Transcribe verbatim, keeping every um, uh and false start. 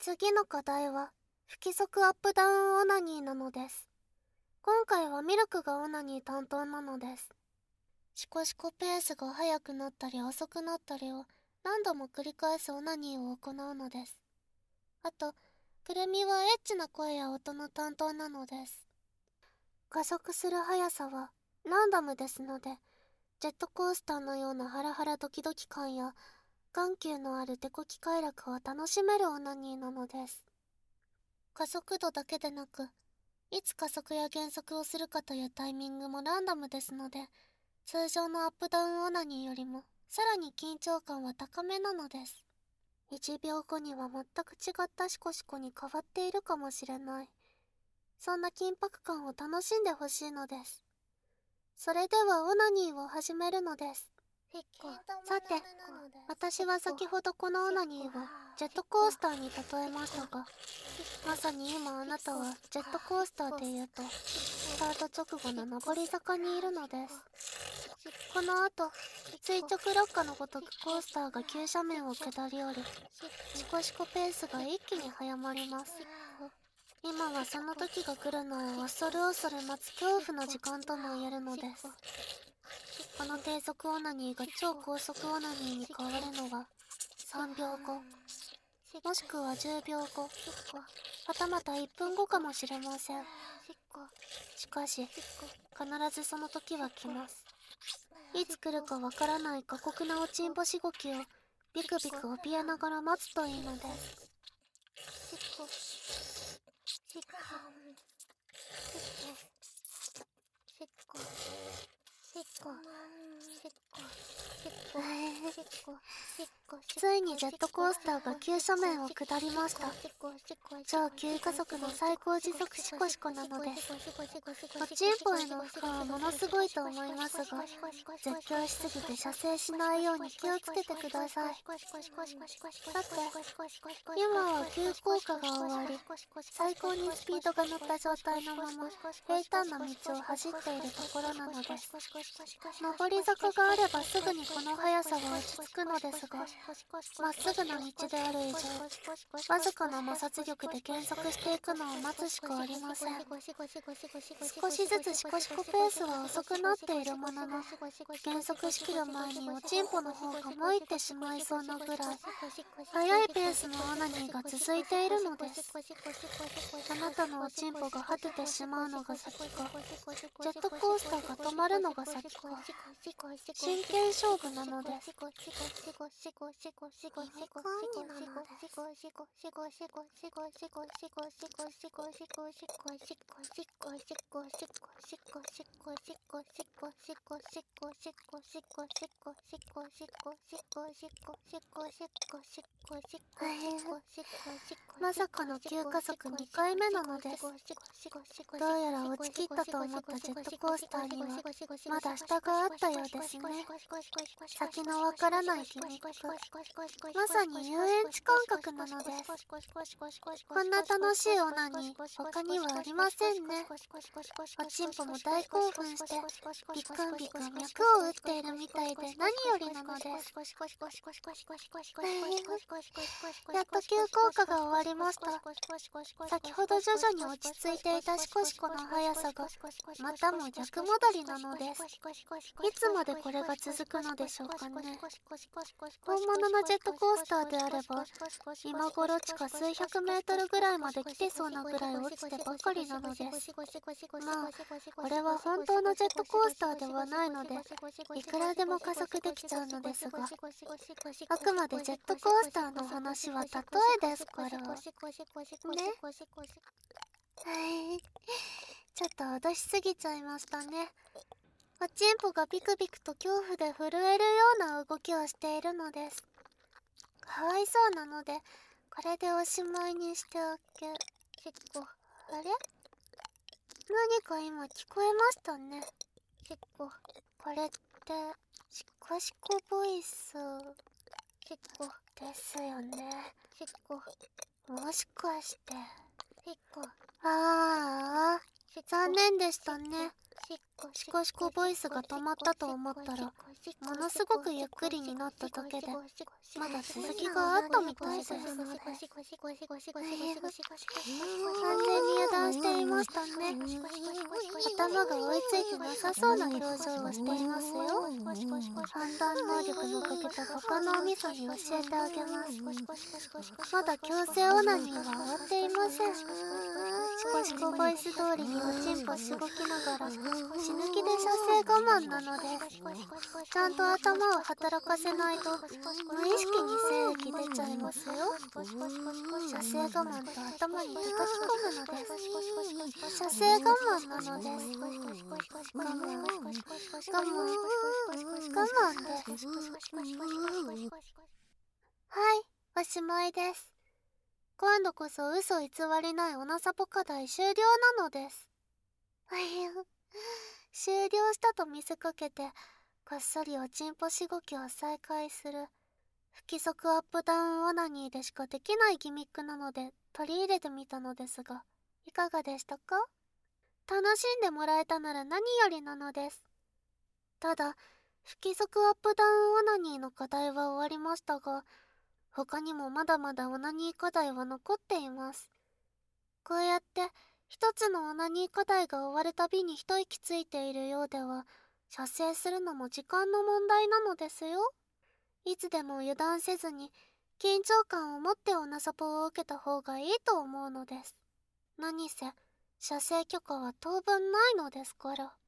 次の課題は不規則アップダウンオナニーなのです。今回はミルクがオナニー担当なのです。シコシコペースが速くなったり遅くなったりを何度も繰り返すオナニーを行うのです。あと、くるみはエッチな声や音の担当なのです。加速する速さはランダムですので、ジェットコースターのようなハラハラドキドキ感や眼球のあるデコキ快楽を楽しめるオナニーなのです。加速度だけでなく、いつ加速や減速をするかというタイミングもランダムですので、通常のアップダウンオナニーよりもさらに緊張感は高めなのです。いちびょうごには全く違ったシコシコに変わっているかもしれない。そんな緊迫感を楽しんでほしいのです。それではオナニーを始めるのです。さて、私は先ほどこのオナニーをジェットコースターに例えましたが、まさに今あなたはジェットコースターでいうとスタート直後の上り坂にいるのです。この後、垂直落下のごとくコースターが急斜面を下り降り、シコシコペースが一気に早まります。今はその時が来るのを恐る恐る待つ恐怖の時間とも言えるのです。この低速オナニーが超高速オナニーに変わるのはさんびょうご、もしくはじゅうびょうご、はたまたいっぷんごかもしれません。しかし、必ずその時は来ます。いつ来るかわからない過酷なおちんぼしごきをビクビク怯えながら待つといいのです。ついにジェットコースターが急斜面を下りました。超急加速の最高時速シコシコなのです。おちんぽへの負荷はものすごいと思いますが、絶叫しすぎて射精しないように気をつけてください。さて、今は急降下が終わり、最高にスピードが乗った状態のまま平坦な道を走っているところなのです。上り坂があればすぐにこの速さは落ち着くのですが、まっすぐな道である以上、わずかな摩擦力で減速していくのを待つしかありません。少しずつシコシコペースは遅くなっているものの、減速しきる前におちんぽの方がもいってしまいそうなぐらい速いペースのオナニーが続いているのです。あなたのおちんぽが果ててしまうのが先か、ジェットコースターが止まるのが先か、真剣勝負なのです。まさかの急加速にかいめなのです。どうやら落ちきったと思ったジェットコースターにはまだ下があったようですね。先のわからないギミック、まさに遊園地感覚なのです。こんな楽しいオナニー他にはありませんね。おちんぽも大興奮してビクンビクン脈を打っているみたいで何よりなのです。やっと急降下が終わりました。先ほど徐々に落ち着いていたシコシコの速さがまたも逆戻りなのです。いつまでこれが続くのでしょうかね。本物のジェットコースターであれば今頃地下数百メートルぐらいまで来てそうなぐらい落ちてばかりなのです。まあこれは本当のジェットコースターではないのでいくらでも加速できちゃうのですが、あくまでジェットコースターの話は例えですからね。はいちょっと脅しすぎちゃいましたね。おちんぽがビクビクと恐怖で震えるような動きをしているのです。かわいそうなのでこれでおしまいにしておけ。あれ、何か今聞こえましたね。これってシコシコボイスですよね。もしかして。ああ残念でしたね。 シコシコボイスが止まったと思ったら、ものすごくゆっくりになっただけで、まだ続きがあったみたいです。完全に油断していましたね。頭が追いついてなさそうな表情をしていますよ。判断能力のかけた他のお味噌に教えてあげます。まだ強制オナニーは終わっていません。シコシコボイス通りにおちんぽしごきながら、死ぬ気で射精我慢なのです。ちゃんと頭を働かせないと無意識に精液出ちゃいますよ。射精我慢と頭に叩き込むのです。射精我慢なのです。我慢我慢我慢です。はい、おしまいです。今度こそ嘘偽りないオナサポ課題終了なのです。終了したと見せかけて、こっそりおちんぽしごきを再開する不規則アップダウンオナニーでしかできないギミックなので取り入れてみたのですが、いかがでしたか？楽しんでもらえたなら何よりなのです。ただ、不規則アップダウンオナニーの課題は終わりましたが、他にもまだまだオナニー課題は残っています。こうやって一つのオナニー課題が終わるたびに一息ついているようでは、射精するのも時間の問題なのですよ。いつでも油断せずに緊張感を持ってオナサポを受けた方がいいと思うのです。何せ射精許可は当分ないのですから。